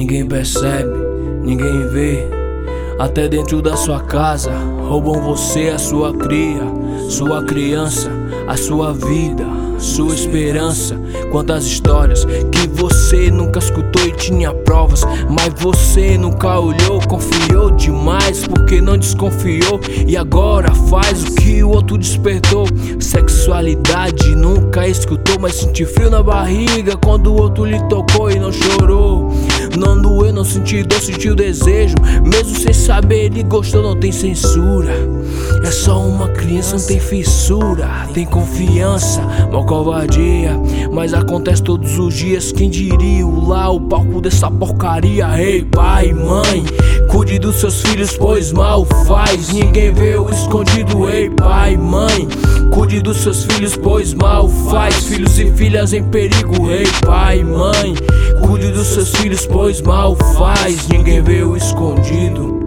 Ninguém percebe, ninguém vê. Até dentro da sua casa roubam você, a sua cria, sua criança, a sua vida, sua esperança. Quantas histórias que você nunca escutou e tinha provas, mas você nunca olhou, confiou demais porque não desconfiou. E agora faz o que o outro despertou. Sexualidade nunca escutou, mas senti frio na barriga quando o outro lhe tocou e não chorou. Não doeu, não senti dor, senti o desejo. Mesmo sem saber, ele gostou, não tem censura. É só uma criança, não tem fissura. Tem confiança, mal covardia, mas acontece todos os dias. Quem diria lá o palco dessa porcaria? Ei, pai, mãe, cuide dos seus filhos, pois mal faz. Ninguém vê o escondido. Ei, pai, mãe, cuide dos seus filhos, pois mal faz. Filhos e filhas em perigo. Ei, pai, mãe, cuide dos seus filhos, pois mal faz. Ninguém vê o escondido.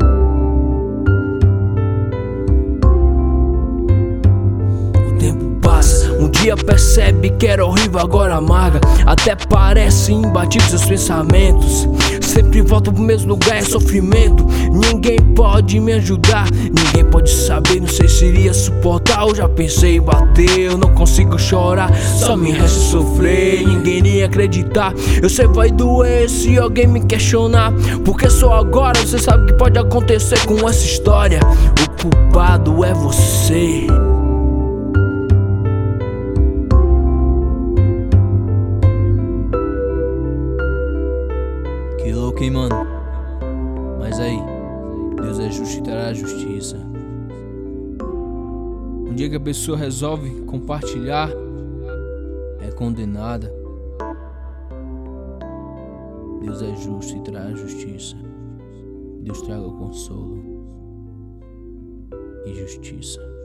O tempo passa, um dia percebe que era horrível, agora amarga. Até parece imbatível seus pensamentos. Sempre volta pro mesmo lugar, é sofrimento. Ninguém pode me ajudar, ninguém pode saber, não sei se iria suportar. Eu já pensei em bater, eu não consigo chorar, só me resta sofrer, ninguém iria acreditar. Eu sei vai doer se alguém me questionar, porque só agora você sabe o que pode acontecer com essa história. O culpado é você. Que louco, hein, mano? Mas aí, Deus é justo e trará a justiça. Um dia que a pessoa resolve compartilhar, é condenada. Deus é justo e trará a justiça. Deus traga o consolo e justiça.